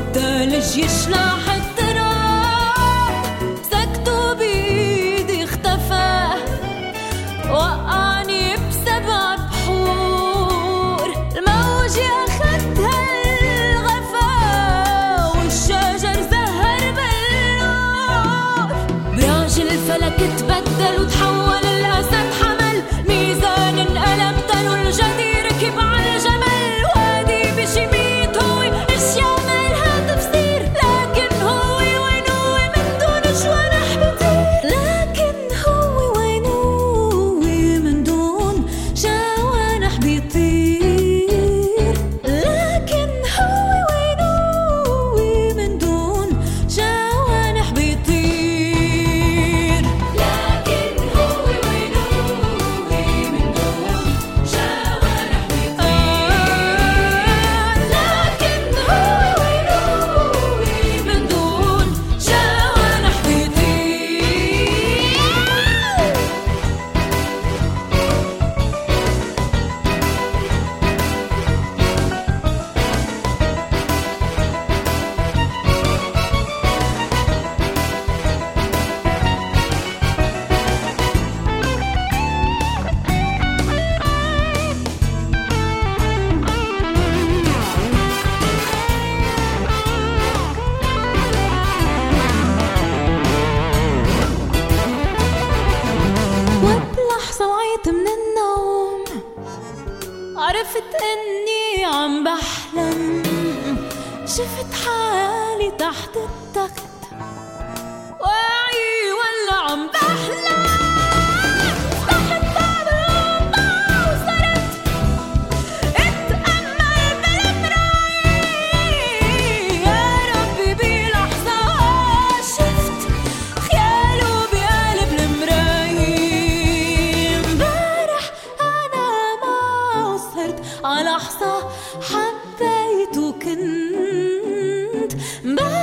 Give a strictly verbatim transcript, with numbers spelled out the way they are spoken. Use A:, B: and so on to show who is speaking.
A: والثلج يشلح التراب، سكته بإيدي اختفى وقعني بسبع بحور، الموج أخدها الغفا والشجر زهر بالنور، براج الفلك تبدل وتحول الأسد حمل، ميزان انقلب تنو الجدير ركب على الجمل، وادي بشميت هو اشياء مالها تفسير، لكن هو وين هو من دون جوانح بطير، لكن هو وين هو من دون جوانح بيطير، لكن هو وين هو من دون جوانح بيطير، لكن هو وين هو من دون جوانح بيطير، لكن هو وين هو من دون جوانح وبلحظة وعيت من النوم، عرفت اني عم بحلم، شفت حالي تحت التخت، واعي ولا عم بحلم، فتحت باب الغرفة وصرت اتأمل بالمراية، يا ربي بلحظة شفت خياله بقلب المراية، امبارح أنا ما صرت على لحظة حبيت وكنت امبارح